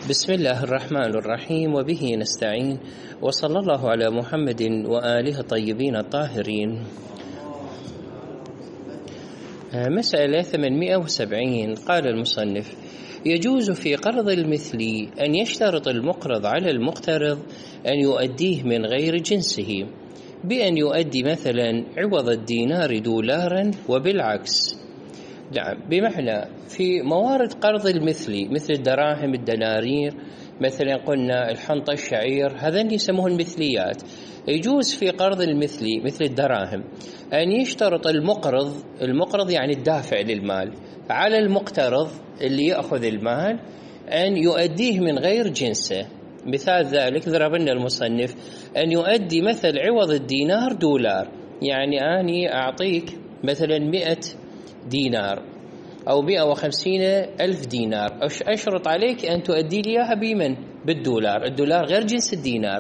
بسم الله الرحمن الرحيم، وبه نستعين، وصلى الله على محمد وآله الطيبين الطاهرين. مسألة 870. قال المصنف: يجوز في قرض المثل أن يشترط المقرض على المقترض أن يؤديه من غير جنسه، بأن يؤدي مثلا عوض الدينار دولارا وبالعكس. نعم، بمعنى في موارد قرض المثلي مثل الدراهم، الدنانير، مثلا قلنا الحنطة، الشعير، هذين يسموه المثليات. يجوز في قرض المثلي مثل الدراهم أن يشترط المقرض يعني الدافع للمال على المقترض اللي يأخذ المال أن يؤديه من غير جنسه. مثال ذلك ضرب لنا المصنف أن يؤدي مثل عوض الدينار دولار، يعني أني أعطيك مثلا 100 دينار أو 150,000 دينار، أشرط عليك أن تؤدي لي إياها بمن؟ بالدولار. الدولار غير جنس الدينار.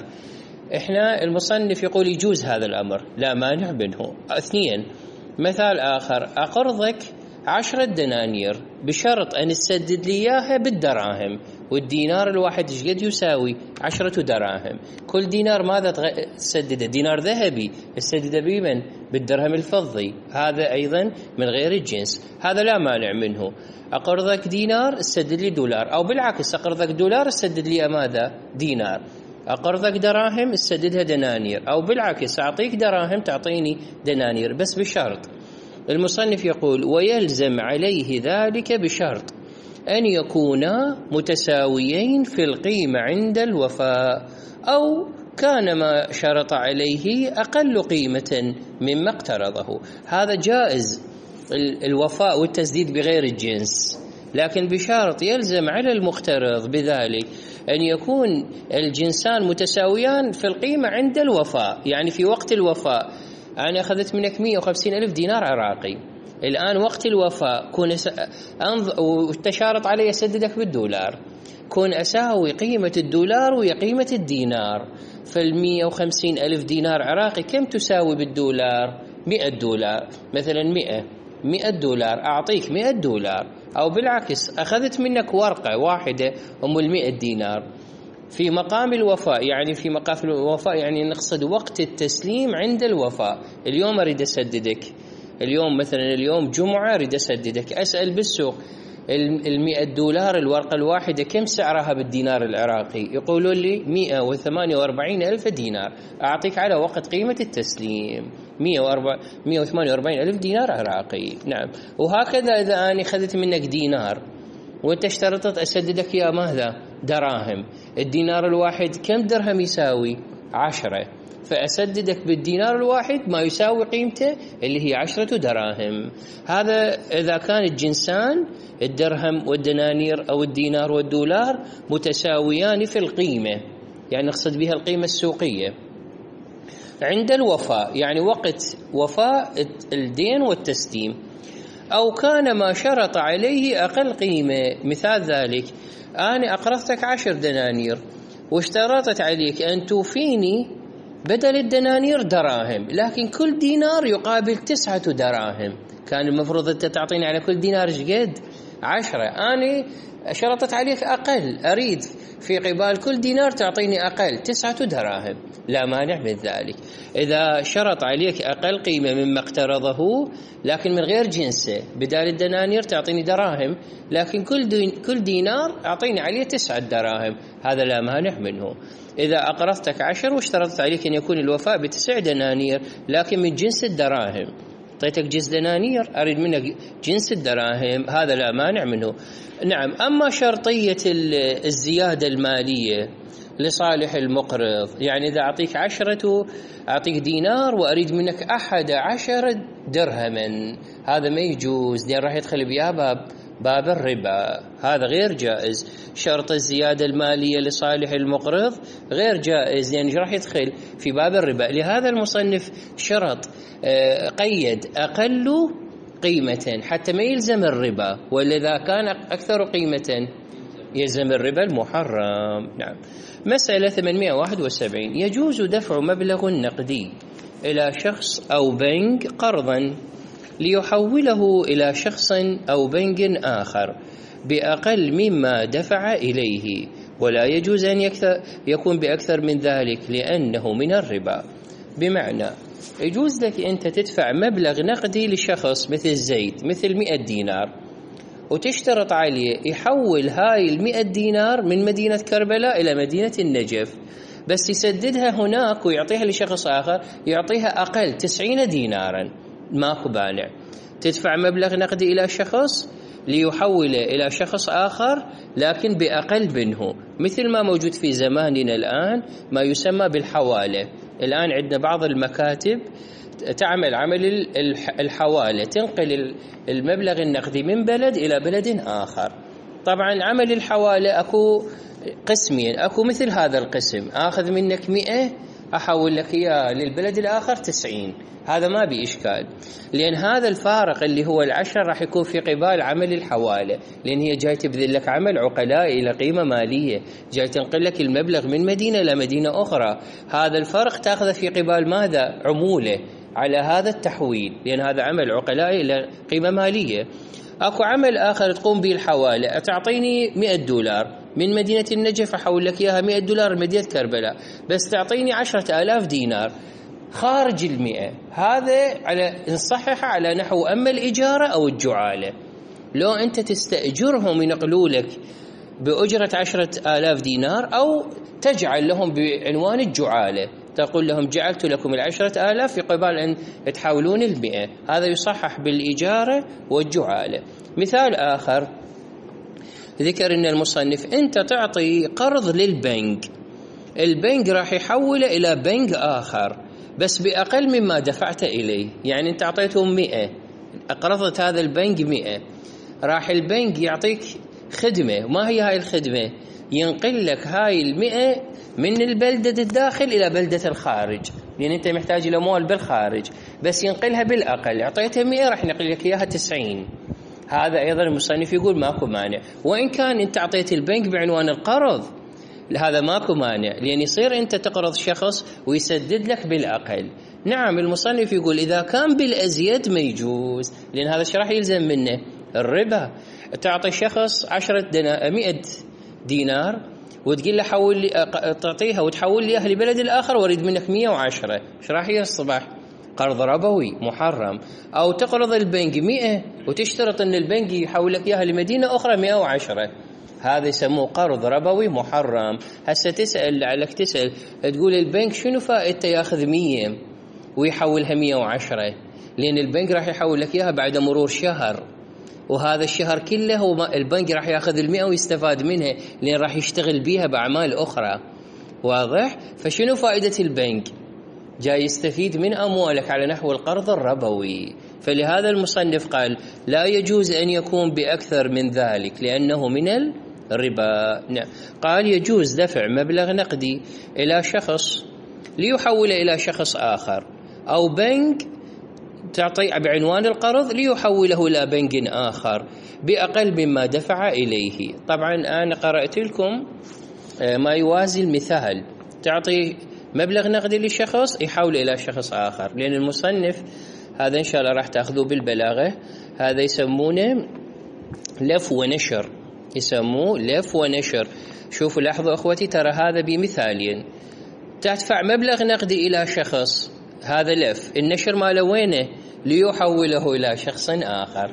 إحنا المصنف يقول يجوز هذا الأمر، لا مانع منه. 2. مثال آخر: أقرضك 10 دنانير بشرط أن تسدد لي إياها بالدراهم، والدينار الواحد ايش قد يساوي؟ 10 دراهم. كل دينار ماذا تسدده؟ دينار ذهبي، تسدده بمن؟ بالدرهم الفضي. هذا أيضا من غير الجنس، هذا لا مانع منه. أقرضك دينار تسدد لي دولار، أو بالعكس أقرضك دولار تسدد لي ماذا؟ دينار. أقرضك دراهم تسددها دنانير، أو بالعكس أعطيك دراهم تعطيني دنانير، بس بشرط. المصنف يقول: ويلزم عليه ذلك بشرط أن يكونا متساويين في القيمة عند الوفاء، أو كان ما شرط عليه أقل قيمة مما اقترضه. هذا جائز الوفاء والتسديد بغير الجنس، لكن بشرط يلزم على المقترض بذلك أن يكون الجنسان متساويان في القيمة عند الوفاء. يعني في وقت الوفاء أنا أخذت منك 150,000 دينار عراقي، الآن وقت الوفاء كون وتشارط علي أسددك بالدولار، كون أساوي قيمة الدولار وقيمة الدينار. فال150,000 دينار عراقي كم تساوي بالدولار؟ 100 دولار مثلا. 100 دولار أعطيك 100 دولار، أو بالعكس أخذت منك ورقة واحدة أم 100 دينار. في مقام الوفاء، يعني في مقام الوفاء يعني نقصد وقت التسليم عند الوفاء. اليوم أريد أسددك، اليوم مثلا اليوم جمعة أريد أسددك، أسأل بالسوق 100 دولار الورقة الواحدة كم سعرها بالدينار العراقي؟ يقولوا لي 148,000 دينار. أعطيك على وقت قيمة التسليم 148,000 دينار عراقي. نعم. وهكذا إذا أنا أخذت منك دينار وأنت اشترطت أسددك يا ماذا؟ دراهم. الدينار الواحد كم درهم يساوي؟ 10، فأسددك بالدينار الواحد ما يساوي قيمته اللي هي 10 دراهم. هذا إذا كان الجنسان الدرهم والدنانير أو الدينار والدولار متساويان في القيمة، يعني نقصد بها القيمة السوقية عند الوفاء، يعني وقت وفاء الدين والتسليم، أو كان ما شرط عليه أقل قيمة. مثال ذلك أنا أقرضتك 10 دنانير واشترطت عليك أن توفيني بدل الدنانير دراهم، لكن كل دينار يقابل 9 دراهم. كان المفروض أنت تعطيني على كل دينار قد 10، أنا شرطت عليك أقل، أريد في قبال كل دينار تعطيني أقل 9 دراهم. لا مانع من ذلك. إذا شرط عليك أقل قيمة مما اقترضه لكن من غير جنسه، بدال الدنانير تعطيني دراهم، لكن كل دينار أعطيني عليه 9 دراهم، هذا لا مانع منه. إذا أقرضتك 10 واشترطت عليك أن يكون الوفاء ب9 دنانير لكن من جنس الدراهم، أعطيتك جنس دنانير أريد منك جنس الدراهم، هذا لا مانع منه. نعم. أما شرطية الزيادة المالية لصالح المقرض، يعني إذا أعطيك 10 أعطيك دينار وأريد منك 11 درهما، هذا ما يجوز، لأن راح يدخل بها باب الربا، هذا غير جائز. شرط الزيادة المالية لصالح المقرض غير جائز، لأن راح يدخل في باب الربا. لهذا المصنف شرط قيد أقل قيمة حتى ما يلزم الربا، وإذا كان أكثر قيمة يلزم الربا المحرم. نعم. مسألة 871. يجوز دفع مبلغ نقدي إلى شخص أو بنك قرضا ليحوله إلى شخص أو بنك آخر بأقل مما دفع إليه، ولا يجوز أن يكون بأكثر من ذلك لأنه من الربا. بمعنى يجوز لك أنت تدفع مبلغ نقدي لشخص مثل زيد، مثل 100 دينار، وتشترط عليه يحول هاي 100 دينار من مدينة كربلاء إلى مدينة النجف، بس يسددها هناك ويعطيها لشخص آخر يعطيها أقل 90 دينارا، ماكو مانع. تدفع مبلغ نقدي إلى شخص ليحوله إلى شخص آخر لكن بأقل منه، مثل ما موجود في زماننا الآن ما يسمى بالحوالة. الآن عندنا بعض المكاتب تعمل عمل الحوالة، تنقل المبلغ النقدي من بلد إلى بلد آخر. طبعا عمل الحوالة أكو قسمين، أكو مثل هذا القسم أخذ منك 100 أحول لك إياه للبلد الآخر 90، هذا ما بإشكال، لأن هذا الفارق اللي هو 10 راح يكون في قبال عمل الحوالة، لأن هي جاي تبذل لك عمل عقلاء إلى قيمة مالية، جاي تنقل لك المبلغ من مدينة إلى مدينة أخرى. هذا الفرق تأخذه في قبال ماذا؟ عمولة على هذا التحويل، لأن هذا عمل عقلاء إلى قيمة مالية. أكو عمل آخر تقوم به الحوالة، تعطيني $100 من مدينة النجف أحول لك إياها $100 لمدينة كربلاء، بس تعطيني 10,000 دينار خارج 100. هذا على نصحح على نحو أما الإجارة أو الجعالة. لو أنت تستأجرهم ينقلوا لك بأجرة 10,000 دينار، أو تجعل لهم بعنوان الجعالة، تقول لهم جعلت لكم 10,000 في قبال أن تحولون 100، هذا يصحح بالإجارة والجعالة. مثال آخر ذكر أن المصنف أنت تعطي قرض للبنك، البنك راح يحوله إلى بنك آخر بس بأقل مما دفعت إليه، يعني أنت أعطيتهم 100، أقرضت هذا البنك 100، راح البنك يعطيك خدمة. ما هي هاي الخدمة؟ ينقل لك هاي 100 من البلدة الداخل إلى بلدة الخارج، لأن أنت محتاج الأموال بالخارج، بس ينقلها بالأقل، أعطيتها 100 راح ينقل لك إياها 90. هذا أيضا المصنف يقول ماكو مانع، وإن كان أنت أعطيت البنك بعنوان القرض هذا ماكو مانع، لأن يصير أنت تقرض شخص ويسدد لك بالأقل. نعم المصنف يقول إذا كان بالأزيد ما يجوز، لأن هذا الشيء راح يلزم منه الربا. تعطي شخص 100 دينار وتقول له حول لي، تعطيها وتحول لي أهل بلد الآخر واريد منك 110، ايش راح يصبح؟ قرض ربوي محرم. أو تقرض البنك 100 وتشترط أن البنك يحول لك إياها لمدينة أخرى 110، هذا يسموه قرض ربوي محرم. هسه تسأل لعلك تسأل تقول البنك شنو فائدته ياخذ 100 ويحولها 110؟ لأن البنك راح يحول لك إياها بعد مرور شهر، وهذا الشهر كله هو البنك راح ياخذ 100 ويستفاد منها، لأن راح يشتغل بيها بأعمال أخرى. واضح؟ فشنو فائدة البنك؟ جاي يستفيد من أموالك على نحو القرض الربوي. فلهذا المصنف قال لا يجوز أن يكون بأكثر من ذلك لأنه من الربا. قال يجوز دفع مبلغ نقدي إلى شخص ليحول إلى شخص آخر، أو بنك تعطي بعنوان القرض ليحوله إلى بنك آخر بأقل مما دفع إليه. طبعا أنا قرأت لكم ما يوازي المثال، تعطي مبلغ نقدي لشخص يحول إلى شخص آخر، لأن المصنف هذا إن شاء الله راح تأخذوه بالبلاغة، هذا يسمونه لف ونشر، يسموه لف ونشر. شوفوا لاحظوا أخوتي، ترى هذا بمثالين، تدفع مبلغ نقدي إلى شخص، هذا لف، النشر ماله وينه؟ ليحوله إلى شخص آخر.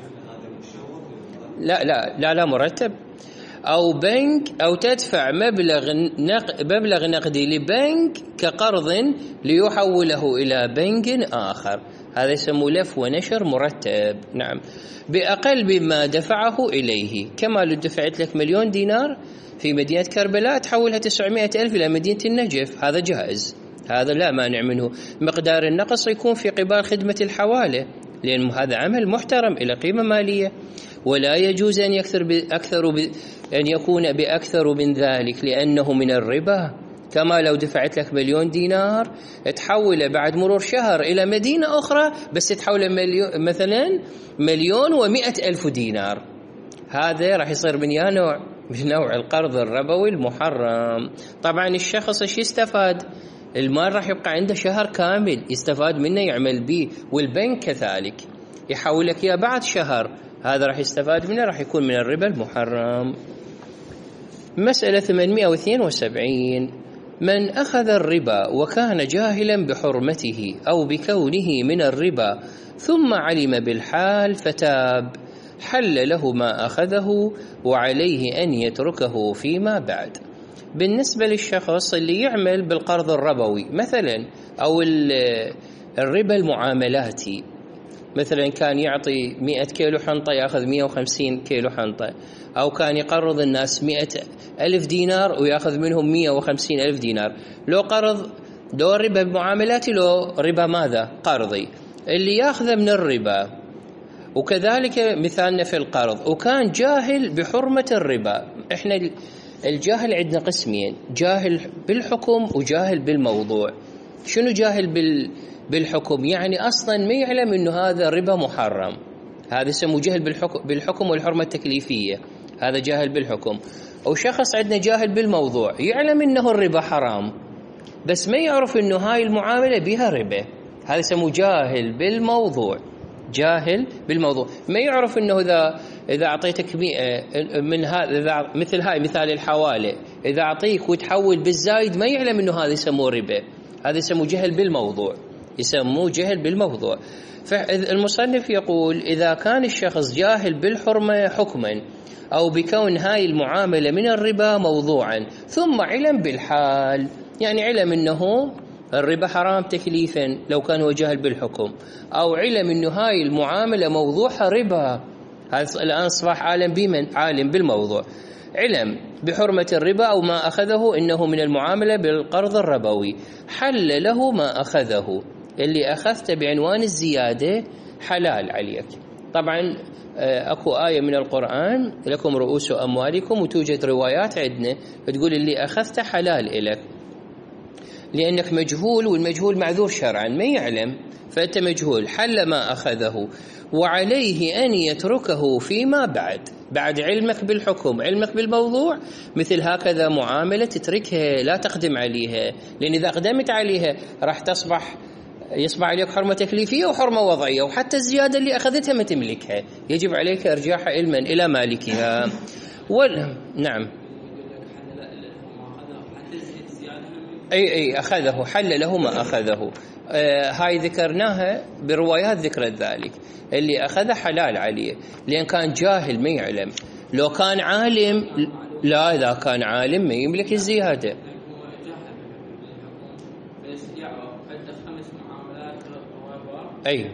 لا مرتب. أو بنك، أو تدفع مبلغ نقدي لبنك كقرض ليحوله إلى بنك آخر، هذا يسمى لف ونشر مرتب. نعم، بأقل مما دفعه إليه. كما لو دفعت لك 1,000,000 دينار في مدينة كربلاء تحولها 900,000 إلى مدينة النجف، هذا جائز، هذا لا مانع منه. مقدار النقص يكون في قبال خدمة الحوالة، لأن هذا عمل محترم إلى قيمة مالية. ولا يجوز أن يكون بأكثر من ذلك لأنه من الربا. كما لو دفعت لك 1,000,000 دينار تحول بعد مرور شهر إلى مدينة أخرى بس تحول مثلا 1,100,000 دينار، هذا راح يصير من نوع القرض الربوي المحرم. طبعا الشخص ايش يستفاد؟ المال راح يبقى عنده شهر كامل يستفاد منه يعمل به، والبنك كذلك يحول لك إياه بعد شهر، هذا راح يستفاد منه، راح يكون من الربا المحرم. مسألة 872: من أخذ الربا وكان جاهلا بحرمته أو بكونه من الربا ثم علم بالحال فتاب، حل له ما أخذه وعليه أن يتركه فيما بعد. بالنسبة للشخص اللي يعمل بالقرض الربوي مثلا أو الربا المعاملاتي، مثلا كان يعطي 100 كيلو حنطة يأخذ 150 كيلو حنطة، أو كان يقرض الناس 100,000 دينار ويأخذ منهم 150,000 دينار، لو قرض لو ربا معاملاتي لو ربا ماذا؟ قرضي، اللي يأخذ من الربا. وكذلك مثالنا في القرض وكان جاهل بحرمة الربا. احنا الجاهل عندنا قسمين، جاهل بالحكم وجاهل بالموضوع. شنو جاهل بالحكم؟ يعني أصلا ما يعلم أنه هذا ربا محرم، هذا يسموه جهل بالحكم والحرمة التكليفية، هذا جاهل بالحكم. أو شخص عندنا جاهل بالموضوع، يعلم أنه الربا حرام بس ما يعرف أنه هاي المعاملة بها ربا، هذا يسموه جاهل بالموضوع. جاهل بالموضوع ما يعرف أنه إذا أعطيتك 100 من هذا، مثل هاي مثال الحوالة، إذا أعطيك وتحول بالزايد ما يعلم أنه هذا يسموه ربا، هذا يسموه جهل بالموضوع، يسموه جهل بالموضوع. فالمصنف يقول إذا كان الشخص جاهل بالحرمة حكما أو بكون هاي المعاملة من الربا موضوعا ثم علم بالحال، يعني علم أنه الربا حرام تكليفا لو كان هو جاهل بالحكم، أو علم أنه هاي المعاملة موضوعها ربا، هذا الآن أصبح عالم بالموضوع، علم بحرمة الربا أو ما أخذه إنه من المعاملة بالقرض الربوي، حل له ما أخذه، اللي أخذته بعنوان الزيادة حلال عليك. طبعا أكو آية من القرآن لكم رؤوس أموالكم، وتوجد روايات عندنا تقول اللي أخذته حلال إلك، لأنك مجهول والمجهول معذور شرعا ما يعلم، فأنت مجهول، حل ما أخذه وعليه أن يتركه فيما بعد علمك بالحكم، علمك بالموضوع، مثل هكذا معاملة تتركها لا تقدم عليها، لأن إذا قدمت عليها راح يصبح عليك حرمة تكليفية وحرمة وضعية، وحتى الزيادة اللي أخذتها ما تملكها، يجب عليك إرجاعها علما إلى مالكها. نعم أي أخذه، حل له ما أخذه. هاي ذكرناها بروايات ذكرت ذلك، اللي أخذه حلال عليه لأن كان جاهل ما يعلم. لو كان عالم لا، إذا كان عالم ما يملك الزيادة. أي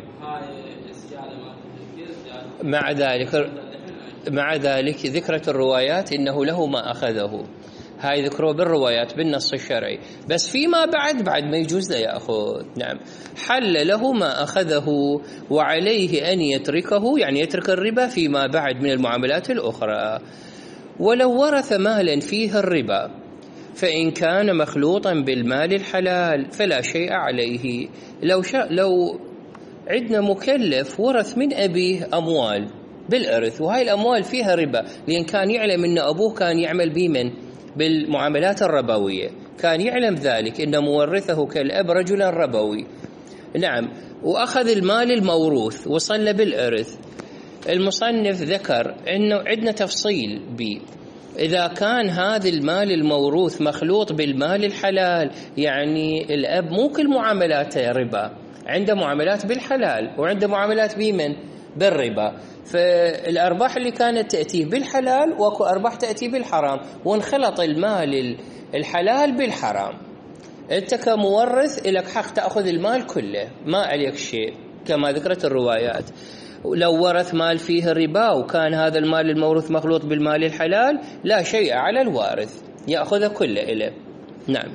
مع ذلك ذكرت الروايات إنه له ما أخذه، هاي ذكروا بالروايات بالنص الشرعي، بس فيما بعد ما يجوز له يأخذ. نعم، حل له ما أخذه وعليه أن يتركه، يعني يترك الربا فيما بعد من المعاملات الأخرى. ولو ورث مالا فيه الربا فإن كان مخلوطا بالمال الحلال فلا شيء عليه. لو عندنا مكلف ورث من أبيه أموال بالإرث، وهاي الأموال فيها ربا، لأن كان يعلم أن أبوه كان يعمل بمن بالمعاملات الربوية، كان يعلم ذلك أن مورثه كالأب رجلا ربوي. نعم، وأخذ المال الموروث وصل بالإرث. المصنف ذكر أنه عندنا تفصيل إذا كان هذا المال الموروث مخلوط بالمال الحلال، يعني الأب مو كل معاملاته ربا، عنده معاملات بالحلال وعنده معاملات بمن بالربا، فالأرباح اللي كانت تأتيه بالحلال وأكو أرباح تأتيه بالحرام، وانخلط المال الحلال بالحرام. أنت كمورث لك حق تأخذ المال كله، ما عليك شيء كما ذكرت الروايات. لو ورث مال فيه ربا وكان هذا المال الموروث مخلوط بالمال الحلال لا شيء على الوارث، يأخذه كله إله. نعم،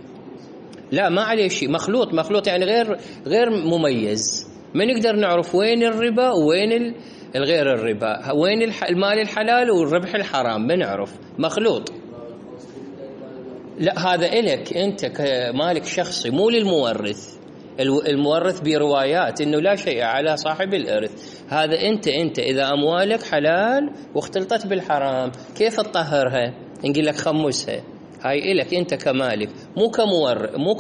لا ما عليه شيء، مخلوط يعني غير مميز، ما نقدر نعرف وين الربا وين الغير الربا، وين المال الحلال والربح الحرام، ما نعرف، مخلوط. لا، هذا إلك أنت كمالك شخصي مو للمورث. المورث بروايات إنه لا شيء على صاحب الإرث، هذا أنت إذا أموالك حلال واختلطت بالحرام كيف تطهرها؟ نقول لك خمسها، هاي إلك أنت كمالك، مو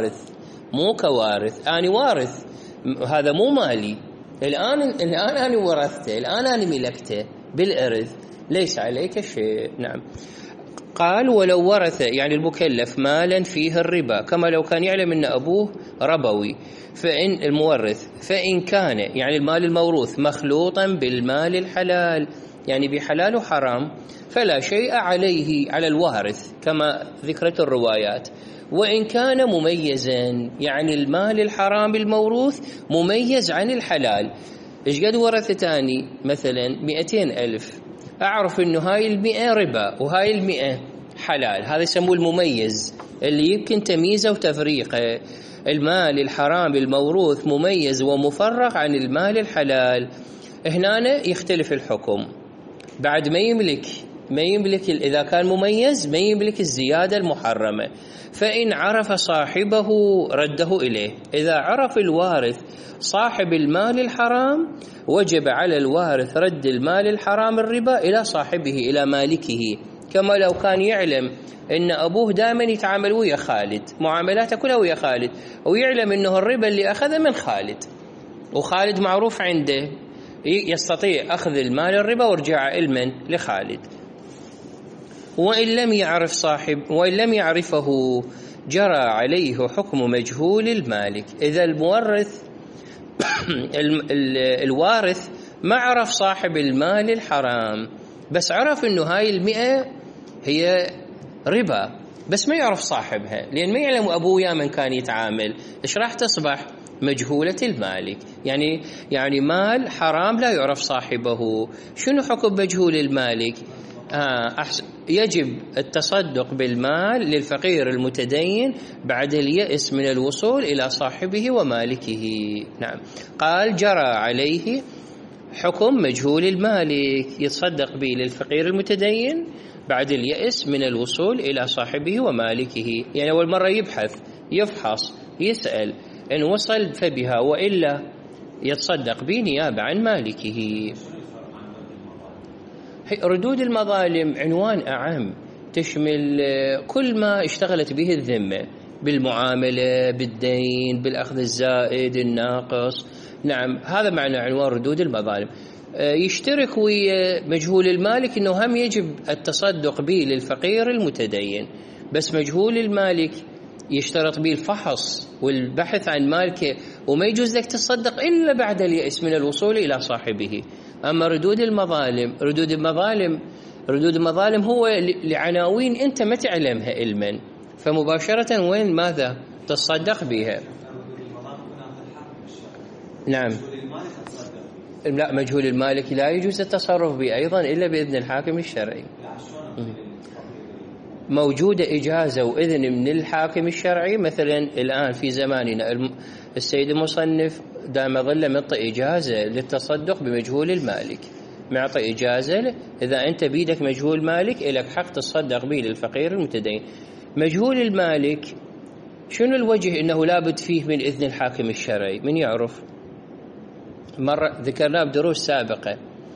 كوارث. أنا وارث، هذا مو مالي، الآن أنا ورثته، الآن أنا ملكته بالإرث، ليس عليك شيء. نعم. قال ولو ورث يعني المكلف مالا فيه الربا كما لو كان يعلم أن أبوه ربوي، فإن المورث فإن كان يعني المال الموروث مخلوطا بالمال الحلال يعني بحلال وحرام فلا شيء عليه على الوارث كما ذكرت الروايات. وإن كان مميزا يعني المال الحرام الموروث مميز عن الحلال، إيش قد ورثتاني مثلا 200,000، أعرف إنه هاي 100 ربا وهاي 100 حلال، هذا يسموه المميز اللي يمكن تمييزه وتفريقه. المال الحرام الموروث مميز ومفرق عن المال الحلال، هنا يختلف الحكم. بعد ما يملك إذا كان مميز ما يملك الزيادة المحرمة، فإن عرف صاحبه رده إليه. إذا عرف الوارث صاحب المال الحرام وجب على الوارث رد المال الحرام الربا إلى صاحبه إلى مالكه، كما لو كان يعلم إن أبوه دائما يتعامل ويا خالد، معاملاته كلها ويا خالد، ويعلم إنه الربا اللي أخذه من خالد، وخالد معروف عنده يستطيع أخذ المال الربا ورجع علما لخالد. وإن لم يعرفه جرى عليه حكم مجهول المالك. إذا المورث الوارث ما عرف صاحب المال الحرام، بس عرف إنه هاي 100 هي ربا، بس ما يعرف صاحبها لأن ما يعلم أبوه يا من كان يتعامل، إيش راح تصبح؟ مجهولة المالك، يعني مال حرام لا يعرف صاحبه. شنو حكم مجهول المالك؟ يجب التصدق بالمال للفقير المتدين بعد اليأس من الوصول إلى صاحبه ومالكه. نعم، قال جرى عليه حكم مجهول المالك، يتصدق به للفقير المتدين بعد اليأس من الوصول إلى صاحبه ومالكه. يعني أول مرة يبحث يفحص يسأل، إن وصل فبها، وإلا يتصدق به نيابة عن مالكه. ردود المظالم عنوان أعم تشمل كل ما اشتغلت به الذمة بالمعاملة، بالدين، بالأخذ الزائد الناقص. نعم، هذا معنى عنوان ردود المظالم. يشترك ويا مجهول المالك أنه هم يجب التصدق به للفقير المتدين، بس مجهول المالك يشترط به الفحص والبحث عن مالكه، وما يجوز لك تصدق إلا بعد اليأس من الوصول إلى صاحبه. أما ردود المظالم هو لعناوين أنت ما تعلمها علما، فمباشرة وين ماذا تصدق بها. نعم، لا، مجهول المالك لا يجوز التصرف به أيضا إلا بإذن الحاكم الشرعي. موجودة إجازة وإذن من الحاكم الشرعي. مثلا الآن في زماننا السيد المصنف دام ظل معطي إجازة للتصدق بمجهول المالك، معطي إجازة إذا أنت بيدك مجهول مالك إلك حق تصدق به للفقير المتدين. مجهول المالك شنو الوجه إنه لابد فيه من إذن الحاكم الشرعي؟ من يعرف؟ مرة ذكرناه بدروس سابقة.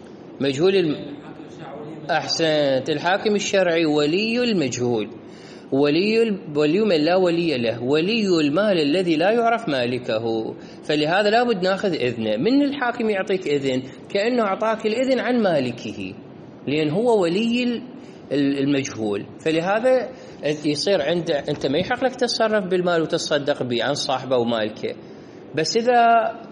أحسنت، الحاكم الشرعي ولي المجهول، ولي من لا ولي له، ولي المال الذي لا يعرف مالكه، فلهذا لابد ناخذ إذنه. من الحاكم يعطيك إذن كأنه أعطاك الإذن عن مالكه، لأن هو ولي المجهول، فلهذا يصير أنت ما يحق لك تتصرف بالمال وتصدق به عن صاحبه ومالكه، بس إذا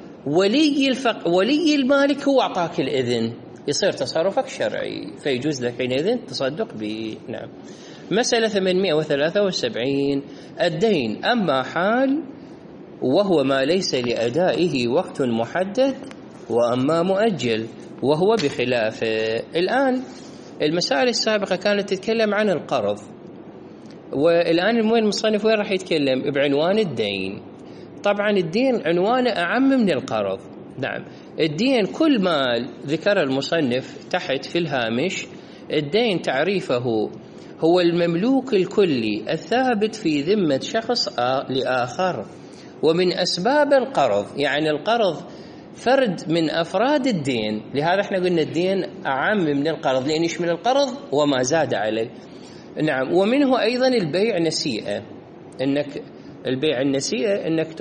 ولي المالك هو أعطاك الإذن يصير تصرفك شرعي، فيجوز لك حينئذ تصدق به. نعم. مسألة 873 الدين. أما حال وهو ما ليس لأدائه وقت محدد، وأما مؤجل وهو بخلافه. الآن المسائل السابقة كانت تتكلم عن القرض، والآن المصنف وين راح يتكلم؟ بعنوان الدين. طبعا الدين عنوانه أعم من القرض. نعم، الدين كل ما ذكر المصنف تحت في الهامش. الدين تعريفه هو المملوك الكلي الثابت في ذمة شخص لآخر، ومن أسباب القرض، يعني القرض فرد من أفراد الدين، لهذا احنا قلنا الدين أعم من القرض لأن يشمل القرض وما زاد عليه. نعم، ومنه أيضا البيع نسيئة، البيع النسيئة أنك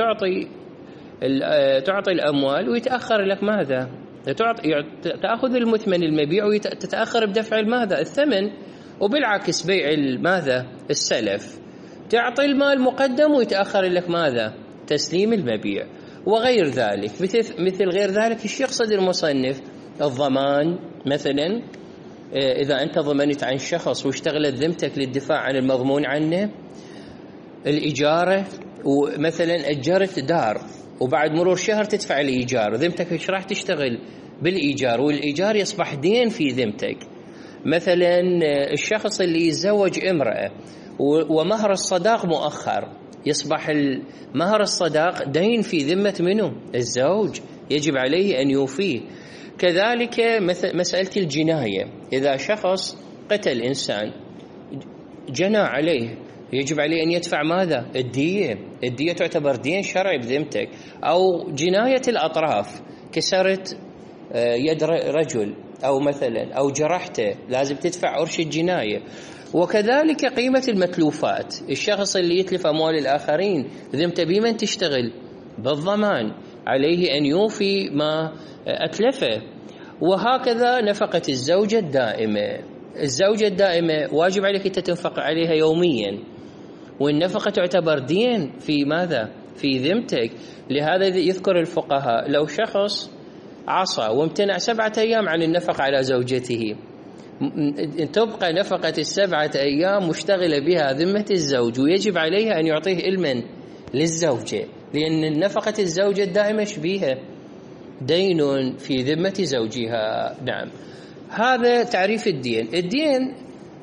تعطي الأموال ويتأخر لك ماذا؟ تأخذ المثمن المبيع وتتأخر بدفع ماذا؟ الثمن، وبالعكس بيع ماذا؟ السلف، تعطي المال مقدم ويتأخر لك ماذا؟ تسليم المبيع وغير ذلك. مثل غير ذلك ايش يقصد المصنف؟ الضمان مثلا، إذا أنت ضمنت عن شخص واشتغلت ذمتك للدفاع عن المضمون عنه. الإجارة، ومثلا أجرت دار وبعد مرور شهر تدفع الإيجار، ذمتك ايش راح تشتغل؟ بالإيجار، والإيجار يصبح دين في ذمتك. مثلا الشخص اللي يتزوج امرأة ومهر الصداق مؤخر، يصبح مهر الصداق دين في ذمة منه؟ الزوج، يجب عليه أن يوفيه. كذلك مسألة الجناية، إذا شخص قتل إنسان جنى عليه، يجب عليه أن يدفع ماذا؟ الدية تعتبر دين شرعي بذمتك. أو جناية الأطراف، كسرت يد رجل أو مثلا أو جرحته، لازم تدفع عرش الجناية. وكذلك قيمة المتلوفات، الشخص اللي يتلف أموال الآخرين ذمته بمن تشتغل؟ بالضمان، عليه أن يوفي ما أتلفه. وهكذا نفقة الزوجة الدائمة، الزوجة الدائمة واجب عليك أنت تنفق عليها يوميا، والنفقة تعتبر دين في ماذا؟ في ذمتك. لهذا يذكر الفقهاء لو شخص عصى وامتنع 7 أيام عن النفقة على زوجته، تبقى نفقة 7 أيام مشتغلة بها ذمة الزوج، ويجب عليها أن يعطيه المن للزوجة، لأن نفقة الزوجة الدائمة شبيهة دين في ذمة زوجها. نعم، هذا تعريف الدين. الدين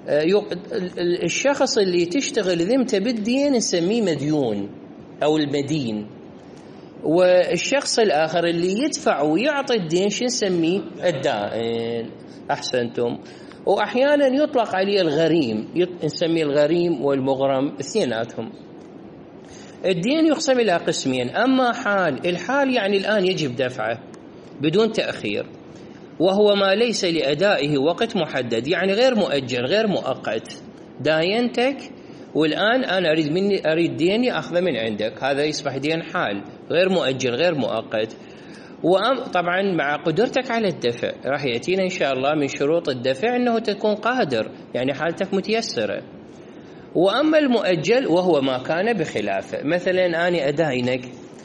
الشخص اللي تشتغل ذمته بالدين نسميه مديون أو المدين، والشخص الآخر اللي يدفع ويعطي الدين شو نسميه؟ الدائن. أحسنتم. وأحيانا يطلق عليه الغريم، نسميه الغريم والمغرم اثنيناتهم. الدين يقسم إلى قسمين، أما الحال يعني الآن يجب دفعه بدون تأخير، وهو ما ليس لأدائه وقت محدد، يعني غير مؤجل غير مؤقت. داينتك والآن أنا أريد ديني أخذه من عندك، هذا يصبح دين حال غير مؤجل غير مؤقت. وطبعا مع قدرتك على الدفع، راح يأتينا إن شاء الله من شروط الدفع أنه تكون قادر، يعني حالتك متيسرة. وأما المؤجل وهو ما كان بخلافه، مثلا أنا أداينك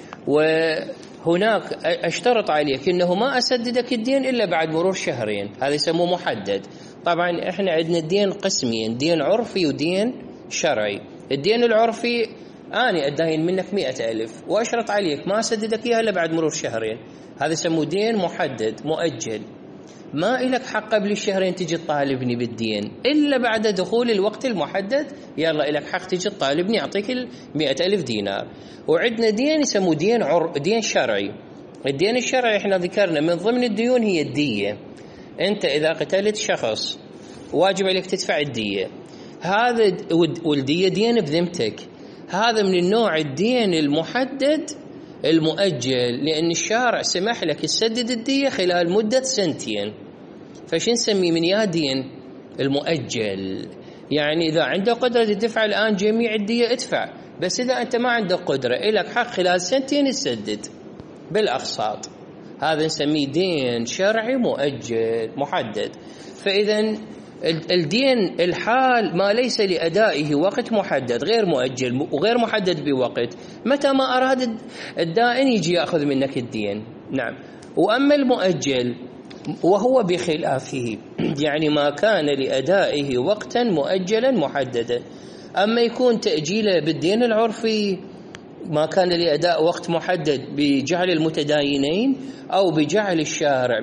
وهناك أشترط عليك أنه ما أسددك الدين إلا بعد مرور 2 شهر، هذا يسموه محدد. طبعا إحنا عندنا الدين قسمين، دين عرفي ودين شرعي. الدين العرفي أنا أداين منك 100,000 وأشرط عليك ما أسددك إياها إلا بعد مرور 2 شهر، هذا يسموه دين محدد مؤجل، ما إلك حق قبل 2 شهر تجي تطالبني بالدين إلا بعد دخول الوقت المحدد، يلا إلك حق تجي تطالبني أعطيك 100,000 دينار. وعندنا دين يسموه دين شرعي. الدين الشرعي إحنا ذكرنا من ضمن الديون هي الدية، أنت إذا قتلت شخص واجب عليك تدفع الدية، هذا والدية دين بذمتك، هذا من النوع الدين المحدد المؤجل، لأن الشارع سمح لك تسدد الدية خلال مدة 2 سنين. فش نسميه من يا دين المؤجل؟ يعني إذا عندك قدرة الدفع الآن جميع الدية ادفع، بس إذا أنت ما عندك قدرة إلك حق خلال 2 سنين تسدد بالأقساط، هذا نسميه دين شرعي مؤجل محدد. فإذا الدين الحال ما ليس لأدائه وقت محدد غير مؤجل وغير محدد بوقت، متى ما أراد الدائن يجي يأخذ منك الدين. نعم. وأما المؤجل وهو بخلافه، يعني ما كان لأدائه وقتا مؤجلا محددا. أما يكون تأجيله بالدين العرفي ما كان لأداء وقت محدد بجعل المتداينين أو بجعل الشارع،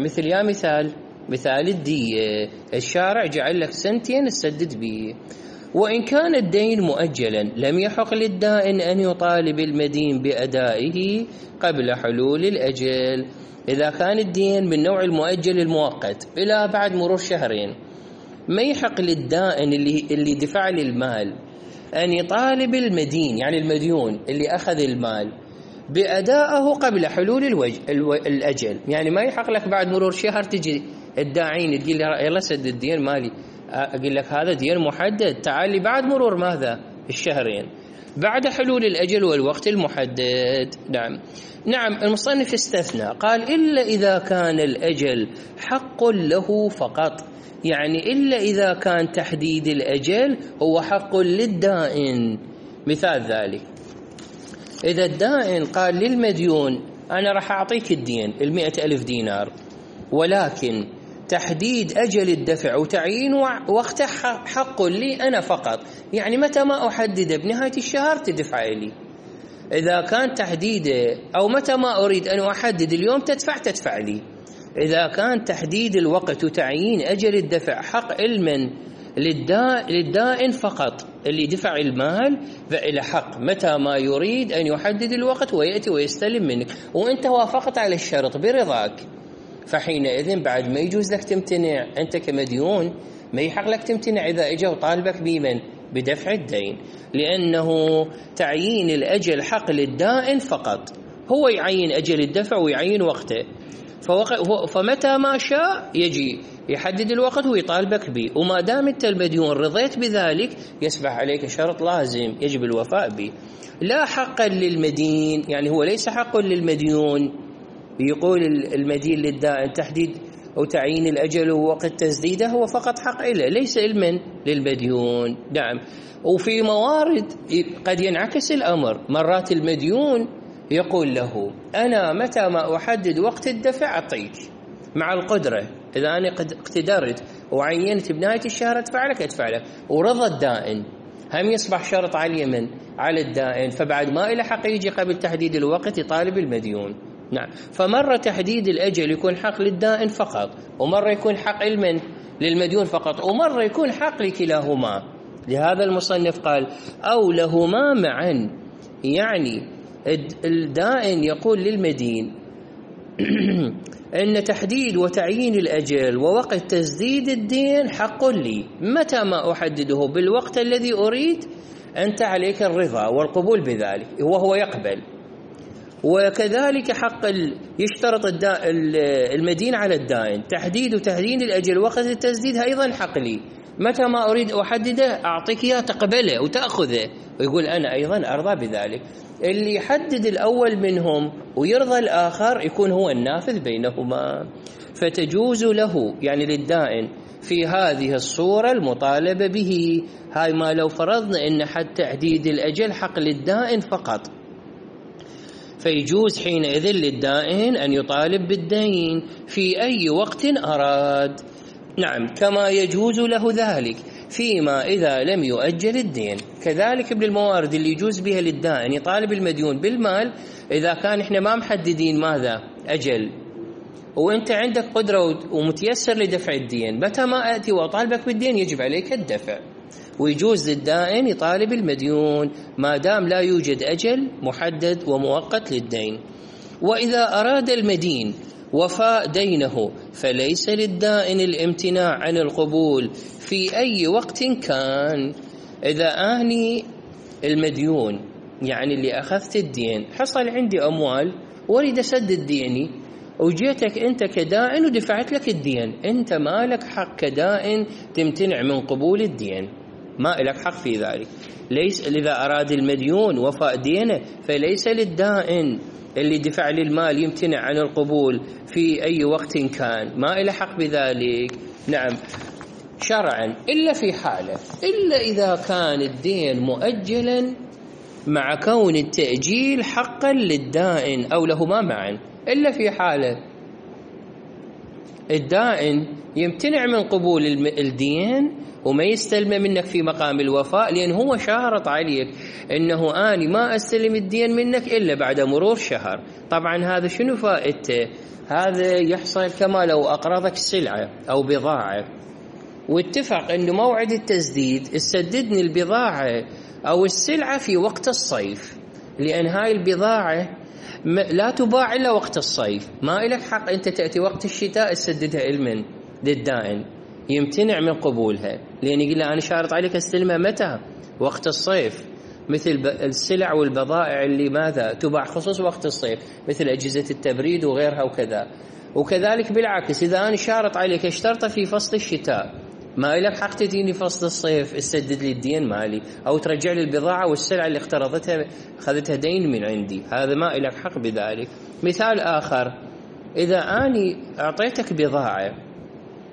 مثال الدية، الشارع جعل لك 2 سنين تسدد به. وإن كان الدين مؤجلا لم يحق للدائن أن يطالب المدين بأدائه قبل حلول الأجل. إذا كان الدين من نوع المؤجل المؤقت إلى بعد مرور 2 شهر، ما يحق للدائن اللي دفع للمال أن يطالب المدين، يعني المديون اللي أخذ المال، بأدائه قبل حلول الأجل. يعني ما يحق لك بعد مرور 2 شهر تجي الداعين تقول لي يلا سد الدين مالي، أقول لك هذا دين محدد، تعال لي بعد مرور ماذا؟ 2 شهر بعد حلول الأجل والوقت المحدد. نعم. المصنف استثنى قال إلا إذا كان الأجل حق له فقط، يعني إلا إذا كان تحديد الأجل هو حق للدائن. مثال ذلك إذا الدائن قال للمديون أنا راح أعطيك الدين 100,000 دينار، ولكن تحديد أجل الدفع وتعيين وقته حق لي أنا فقط، يعني متى ما أحدده بنهاية الشهر تدفع لي. إذا كان تحديده أو متى ما أريد أن أحدد اليوم تدفع لي. إذا كان تحديد الوقت وتعيين أجل الدفع حق علما للدائن فقط اللي دفع المال، فإلى حق متى ما يريد أن يحدد الوقت ويأتي ويستلم منك، وأنت وافقت على الشرط برضاك، فحينئذ بعد ما يجوز لك تمتنع. أنت كمديون ما يحق لك تمتنع إذا إجا وطالبك بمن بدفع الدين، لأنه تعيين الأجل حق للدائن فقط، هو يعين أجل الدفع ويعين وقته، فمتى ما شاء يجي يحدد الوقت ويطالبك به، وما دام أنت المديون رضيت بذلك يسبح عليك شرط لازم يجب الوفاء به. لا حقا للمدين، يعني هو ليس حقا للمديون، يقول المدين للدائن تحديد أو تعيين الأجل ووقت تسديده هو فقط حق إله، ليس علما للمديون. نعم. وفي موارد قد ينعكس الأمر، مرات المديون يقول له أنا متى ما أحدد وقت الدفع أعطيك مع القدرة، إذا أنا قد اقتدرت وعينت بنهاية الشهر أدفع لك، ورضى الدائن، هم يصبح شرط على اليمن على الدائن، فبعد ما إلى حق يجي قبل تحديد الوقت يطالب المديون. نعم. فمرة تحديد الأجل يكون حق للدائن فقط، ومرة يكون حق علما للمديون فقط، ومرة يكون حق لكلاهما. لهذا المصنف قال أو لهما معا، يعني الدائن يقول للمدين أن تحديد وتعيين الأجل ووقت تسديد الدين حق لي متى ما أحدده بالوقت الذي أريد، أنت عليك الرضا والقبول بذلك، وهو يقبل. وكذلك حق يشترط المدين على الدائن تحديد وتعيين الأجل ووقت التسديد أيضا حق لي، متى ما أريد أحدده أعطيك إياه تقبله وتأخذه، ويقول أنا أيضا أرضى بذلك. اللي يحدد الأول منهم ويرضى الآخر يكون هو النافذ بينهما، فتجوز له يعني للدائن في هذه الصورة المطالبة به. هاي ما لو فرضنا أن حد تحديد الأجل حق للدائن فقط، فيجوز حينئذ للدائن أن يطالب بالدين في أي وقت أراد. نعم. كما يجوز له ذلك فيما إذا لم يؤجل الدين. كذلك من الموارد اللي يجوز بها للدائن يطالب المديون بالمال إذا كان إحنا ما محددين ماذا أجل، وأنت عندك قدرة ومتيسر لدفع الدين، متى ما أتي وأطالبك بالدين يجب عليك الدفع. ويجوز للدائن يطالب المديون ما دام لا يوجد أجل محدد ومؤقت للدين. وإذا أراد المدين وفاء دينه فليس للدائن الامتناع عن القبول في أي وقت كان. إذا أني المديون يعني اللي أخذت الدين حصل عندي أموال واريد أسدد ديني، وجيتك أنت كدائن ودفعت لك الدين، أنت ما لك حق كدائن تمتنع من قبول الدين، ما لك حق في ذلك. ليس إذا أراد المديون وفاء دينه فليس للدائن اللي دفع للمال يمتنع عن القبول في أي وقت كان، ما إله حق بذلك. نعم. شرعا إلا في حالة، إلا إذا كان الدين مؤجلا مع كون التأجيل حقا للدائن أو لهما معا، إلا في حالة الدائن يمتنع من قبول الدين وما يستلم منك في مقام الوفاء، لأن هو شارط عليك إنه أنا ما أستلم الدين منك إلا بعد مرور شهر. طبعا هذا شنو فائدته؟ هذا يحصل كما لو أقرضك سلعة أو بضاعة واتفق إنه موعد التسديد تسددني البضاعة أو السلعة في وقت الصيف، لأن هاي البضاعة لا تباع إلا وقت الصيف، ما لك حق أنت تأتي وقت الشتاء تسددها إلمن للدائن، يمتنع من قبولها، لأن يقول أنا شارط عليك استلمها متى؟ وقت الصيف، مثل السلع والبضائع اللي ماذا تباع خصوص وقت الصيف مثل أجهزة التبريد وغيرها وكذا. وكذلك بالعكس إذا أنا شارط عليك اشترط في فصل الشتاء ما لك حق تديني فصل الصيف تسدد لي الدين مالي أو ترجع لي البضاعة والسلعة اللي اقترضتها أخذتها دين من عندي، هذا ما لك حق بذلك. مثال آخر، إذا أنا أعطيتك بضاعة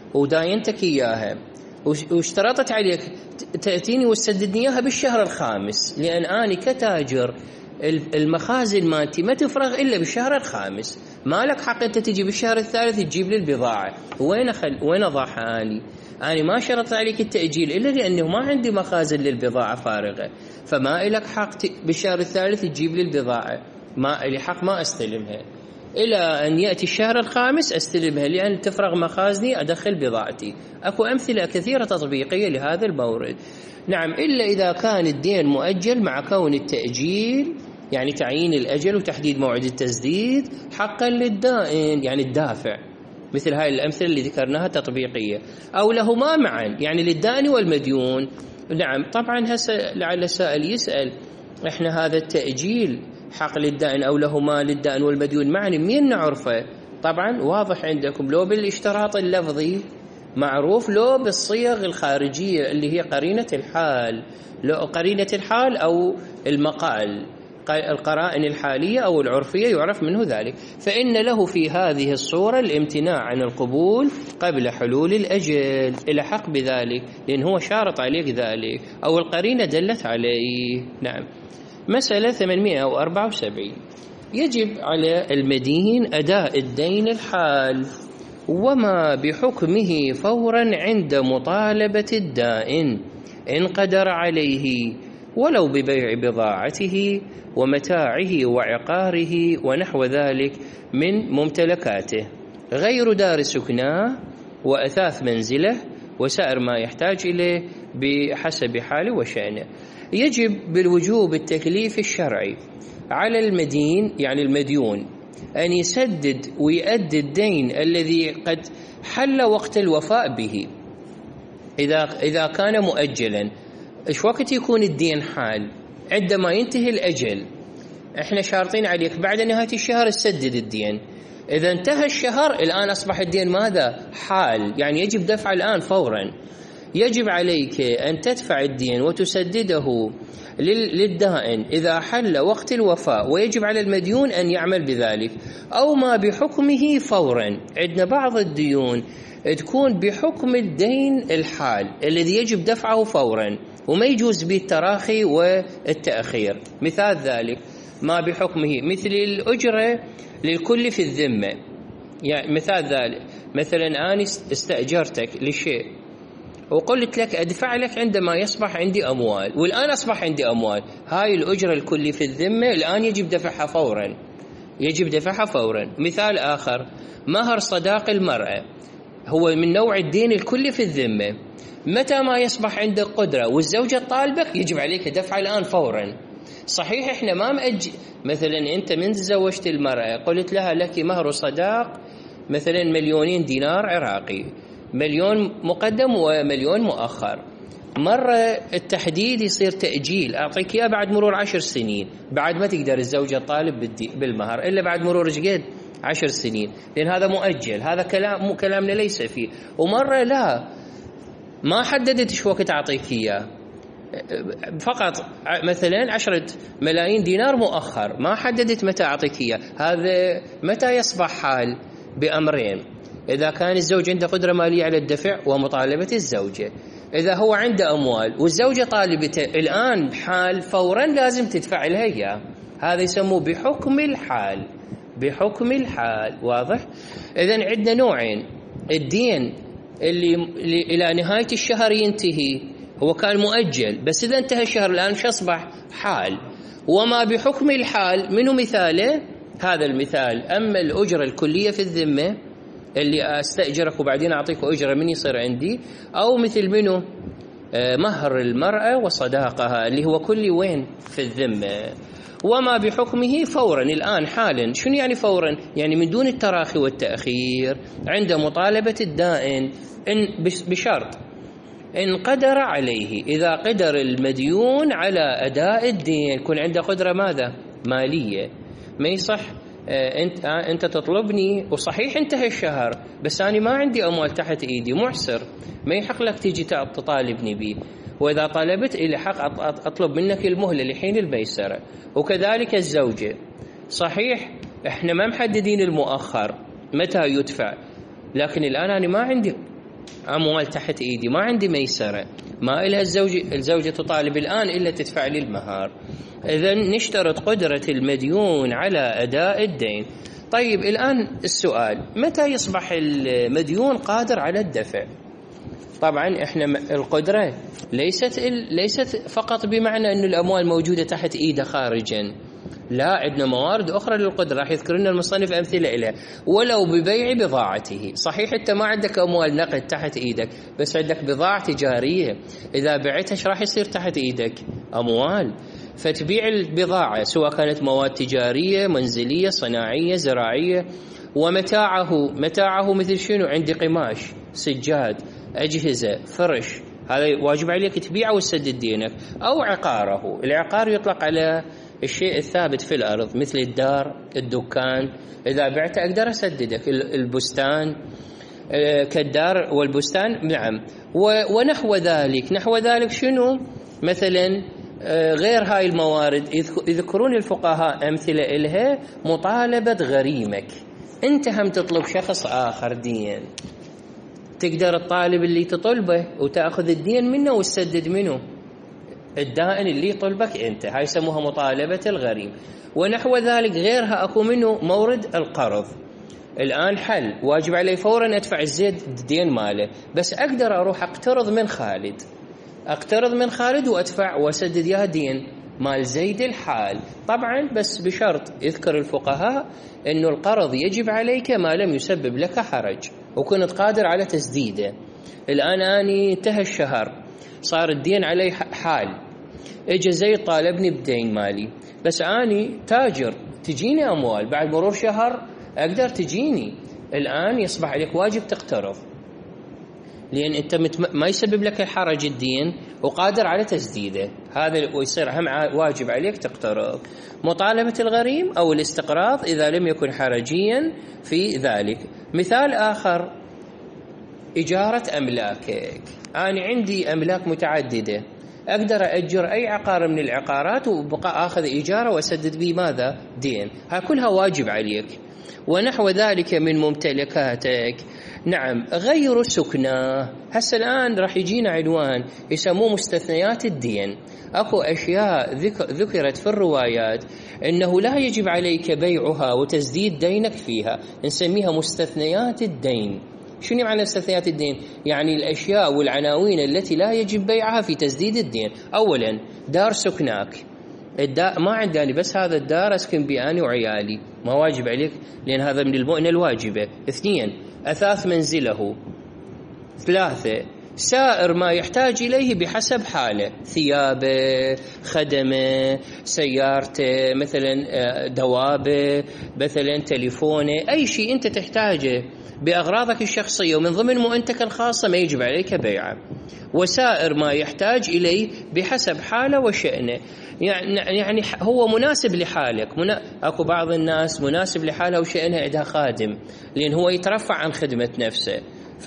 وداينتك إياها واشترطت عليك تأتيني وتسددني إياها بالشهر الخامس، لأن أنا كتاجر المخازن مالتي ما تفرغ إلا بالشهر الخامس، ما لك حق أنت تجي بالشهر الثالث تجيب لي البضاعة. وين أضعها أنا ما شرط عليك التأجيل إلا لأنه ما عندي مخازن للبضاعة فارغة، فما إلك حق بالشهر الثالث تجيب لي البضاعة، ما إلي حق ما أستلمها إلى أن يأتي الشهر الخامس أستلمها، لأن تفرغ مخازني أدخل بضاعتي. أكو أمثلة كثيرة تطبيقية لهذا المورد. نعم، إلا إذا كان الدين مؤجل مع كون التأجيل يعني تعيين الأجل وتحديد موعد التسديد حقا للدائن يعني الدافع، مثل هاي الأمثلة اللي ذكرناها تطبيقية، أو لهما معا يعني للدائن والمديون. نعم طبعا هسه لعل سائل يسأل إحنا هذا التأجيل حق للدائن أو لهما للدائن والمديون معا مين نعرفه؟ طبعا واضح عندكم، لو بالاشتراط اللفظي معروف، لو بالصيغ الخارجية اللي هي قرينة الحال، لو قرينة الحال أو المقال، القرائن الحالية أو العرفية يعرف منه ذلك، فإن له في هذه الصورة الامتناع عن القبول قبل حلول الأجل، إلى حق بذلك لأن هو شارط عليك ذلك أو القرينة دلت عليه. نعم. مسألة 874 يجب على المدين أداء الدين الحال وما بحكمه فورا عند مطالبة الدائن إن قدر عليه، ولو ببيع بضاعته ومتاعه وعقاره ونحو ذلك من ممتلكاته غير دار سكناه وأثاث منزله وسائر ما يحتاج إليه بحسب حاله وشأنه. يجب بالوجوب التكليف الشرعي على المدين يعني المديون أن يسدد ويؤدي الدين الذي قد حل وقت الوفاء به. إذا كان مؤجلا، إيش وقت يكون الدين حال؟ عندما ينتهي الأجل، إحنا شارطين عليك بعد نهاية الشهر تسدد الدين. إذا انتهى الشهر الآن أصبح الدين ماذا؟ حال، يعني يجب دفع الآن فورا. يجب عليك أن تدفع الدين وتسدده للدائن إذا حل وقت الوفاء، ويجب على المديون أن يعمل بذلك أو ما بحكمه فورا. عندنا بعض الديون تكون بحكم الدين الحال الذي يجب دفعه فورا وما يجوز به التراخي والتأخير. مثال ذلك ما بحكمه مثل الأجرة للكل في الذمة. يعني مثال ذلك مثلا أنا استأجرتك لشيء وقلت لك أدفع لك عندما يصبح عندي أموال، والآن أصبح عندي أموال، هاي الأجرة الكل في الذمة الآن يجب دفعها فورا، يجب دفعها فورا. مثال آخر مهر صداق المرأة هو من نوع الدين الكل في الذمة، متى ما يصبح عندك قدرة والزوجة طالبك يجب عليك دفع الآن فورا. صحيح إحنا ما مأجل، مثلا أنت من تزوجت المرأة قلت لها لك مهر صداق مثلا 2,000,000 دينار عراقي، 1,000,000 مقدم و1,000,000 مؤخر، مرة التحديد يصير تأجيل، أعطيك إياه بعد مرور 10 سنين، بعد ما تقدر الزوجة طالب بالمهر إلا بعد مرور قد 10 سنين، لأن هذا مؤجل، هذا كلامنا ليس فيه. ومرة لا، ما حددت شو وقت أعطيك إياه، فقط مثلا 10 ملايين دينار مؤخر، ما حددت متى أعطيك إياه. هذا متى يصبح حال؟ بأمرين: إذا كان الزوج عنده قدرة مالية على الدفع ومطالبة الزوجة، إذا هو عنده أموال والزوجة طالبته الآن حال فورا لازم تدفع لها إياه، هذا يسموه بحكم الحال، بحكم الحال. واضح؟ إذن عندنا نوعين: الدين اللي إلى نهاية الشهر ينتهي هو كان مؤجل، بس إذا انتهى الشهر الآن شو أصبح؟ حال. وما بحكم الحال منه مثاله هذا المثال: أما الأجرة الكلية في الذمة اللي أستأجرك وبعدين أعطيك أجرة من يصير عندي، أو مثل منه مهر المرأة وصداقها اللي هو كل وين في الذمة. وما بحكمه فورا الآن حالا. شنو يعني فورا؟ يعني من دون التراخي والتأخير عند مطالبة الدائن، إن بشرط إن قدر عليه، إذا قدر المديون على أداء الدين، يكون عنده قدرة ماذا؟ مالية. ما يصح أنت تطلبني وصحيح انتهى الشهر بس أنا ما عندي أموال تحت إيدي، معسر، ما يحق لك تيجي تطالبني به، وإذا طلبت إلي حق أطلب منك المهلة لحين الميسرة. وكذلك الزوجة، صحيح إحنا ما محددين المؤخر متى يدفع، لكن الآن أنا ما عندي أموال تحت إيدي، ما عندي ميسرة، ما إلها الزوجة تطالب الآن إلا تدفع لي المهار. إذن نشترط قدرة المديون على أداء الدين. طيب الآن السؤال، متى يصبح المديون قادر على الدفع؟ طبعا احنا القدرة ليست فقط بمعنى أن الأموال موجودة تحت إيده خارجا، لا، عندنا موارد أخرى للقدرة راح يذكر لنا المصنف أمثلة إليها. ولو ببيع بضاعته، صحيح أنت ما عندك أموال نقد تحت إيدك، بس عندك بضاعة تجارية، إذا بعتها ايش راح يصير تحت إيدك؟ أموال. فتبيع البضاعة سواء كانت مواد تجارية، منزلية، صناعية، زراعية، ومتاعه مثل شنو؟ عندي قماش، سجاد، أجهزة، فرش، هذا واجب عليك تبيعه وتسدد دينك. أو عقاره، العقار يطلق على الشيء الثابت في الأرض مثل الدار، الدكان، إذا بعت أقدر أسددك. البستان كالدار والبستان، نعم. ونحو ذلك شنو؟ مثلا غير هاي الموارد يذكرون الفقهاء أمثلة إلها مطالبة غريمك، أنت هم تطلب شخص آخر دين، تقدر تطالب اللي تطلبه وتأخذ الدين منه وتسدد منه الدائن اللي يطلبك أنت، هاي يسموها مطالبة الغريم. ونحو ذلك غيرها أكو منه مورد القرض. الآن حل واجب علي فورا أدفع الزيد الدين ماله، بس أقدر أروح أقترض من خالد وأدفع وأسدد يا دين مال زيد الحال. طبعا بس بشرط يذكر الفقهاء أنه القرض يجب عليك ما لم يسبب لك حرج وكنت قادر على تسديده. الآن أني انتهى الشهر، صار الدين علي حال، اجى زيد طالبني بدين مالي، بس أني تاجر تجيني أموال، بعد مرور شهر أقدر تجيني. الآن يصبح عليك واجب تقترض، لأن أنت ما يسبب لك الحرج الدين وقادر على تسديده، هذا ويصير هم واجب عليك تقترض. مطالبة الغريم أو الاستقراض إذا لم يكن حرجيا في ذلك. مثال آخر، إجارة أملاكك. أنا عندي أملاك متعددة، أقدر أجر أي عقار من العقارات وبقى أخذ إجارة وأسدد به ماذا؟ دين. ها كلها واجب عليك. ونحو ذلك من ممتلكاتك. نعم، غير سكناه. هسه الآن راح يجينا عنوان يسموه مستثنيات الدين. أكو أشياء ذكرت في الروايات إنه لا يجب عليك بيعها وتسديد دينك فيها، نسميها مستثنيات الدين. شنو معنى مستثنيات الدين؟ يعني الأشياء والعناوين التي لا يجب بيعها في تسديد الدين. أولا، دار سكناك، ما عندي بس هذا الدار أسكن بي أنا وعيالي، ما واجب عليك لأن هذا من المؤنة الواجبة. 2، أثاث منزله. 3، سائر ما يحتاج إليه بحسب حاله، ثيابه، خدمه، سيارته، مثلا دوابه، مثلا تليفونه، أي شيء أنت تحتاجه بأغراضك الشخصية ومن ضمن مؤنتك الخاصة ما يجب عليك بيعه. وسائر ما يحتاج إليه بحسب حاله وشأنه، يعني هو مناسب لحالك. أكو بعض الناس مناسب لحاله وشأنها عندها خادم لأن هو يترفع عن خدمة نفسه،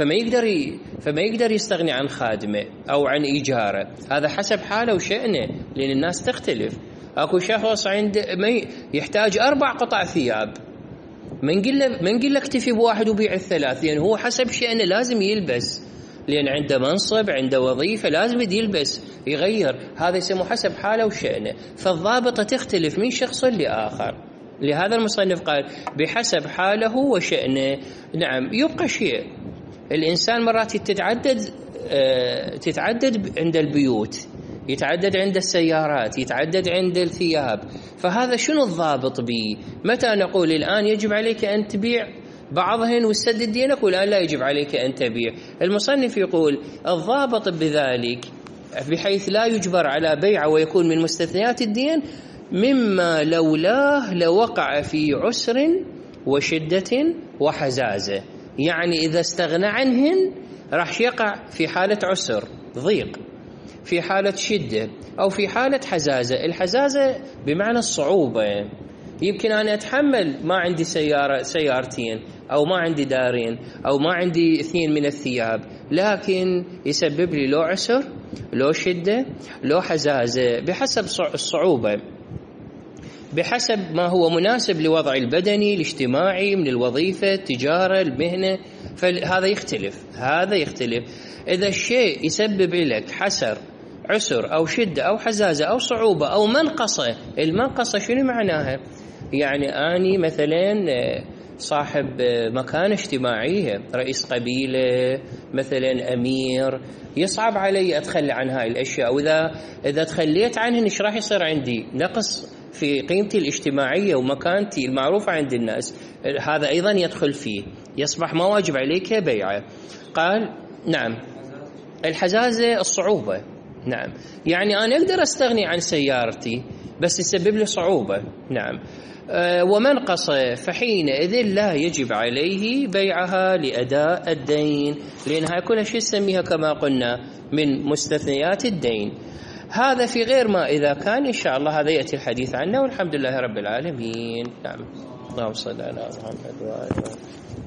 فما يقدر يستغني عن خادمه أو عن إيجاره، هذا حسب حاله وشأنه لأن الناس تختلف. أكو شخص يحتاج 4 قطع ثياب، ما نقول لك اكتفي بواحد وبيع الثلاث، لأن هو حسب شأنه لازم يلبس، لأن عنده منصب، عنده وظيفة، لازم يلبس يغير، هذا يسمى حسب حاله وشأنه. فالضابطة تختلف من شخص لآخر، لهذا المصنف قال بحسب حاله وشأنه. نعم، يبقى شيء الإنسان مرات تتعدد عند البيوت، يتعدد عند السيارات، يتعدد عند الثياب، فهذا شنو الضابط به؟ متى نقول الآن يجب عليك أن تبيع بعضهن وتسدد دينك والآن لا يجب عليك أن تبيع؟ المصنف يقول الضابط بذلك بحيث لا يجبر على بيعه ويكون من مستثنيات الدين مما لولاه لوقع في عسر وشدة وحزازة، يعني إذا استغنى عنهن راح يقع في حالة عسر، ضيق، في حالة شدة، أو في حالة حزازة. الحزازة بمعنى الصعوبة، يمكن أنا أتحمل ما عندي سيارتين أو ما عندي دارين أو ما عندي 2 من الثياب، لكن يسبب لي لو عسر، لو شدة، لو حزازة، بحسب الصعوبة، بحسب ما هو مناسب لوضع البدني الاجتماعي من الوظيفة، التجارة، المهنة، فهذا يختلف. إذا الشيء يسبب لك حسر، عسر أو شدة أو حزازة أو صعوبة أو منقصة، المنقصة شنو معناها؟ يعني أني مثلا صاحب مكانة اجتماعية، رئيس قبيلة مثلا، أمير، يصعب علي أتخلى عن هاي الأشياء، وإذا تخليت عنهن إيش راح يصير عندي؟ نقص في قيمتي الاجتماعية ومكانتي المعروفة عند الناس، هذا أيضا يدخل فيه، يصبح ما واجب عليك بيعه. قال نعم. الحزازة الصعوبة، نعم، يعني أنا أقدر أستغني عن سيارتي بس يسبب لي صعوبة، نعم. ومنقص فحينئذ لا يجب عليه بيعها لأداء الدين، لأنها كلها شيء نسميها كما قلنا من مستثنيات الدين. هذا في غير ما إذا كان إن شاء الله هذا يأتي الحديث عنه، والحمد لله رب العالمين. نعم. اللهم صل على محمد وآله.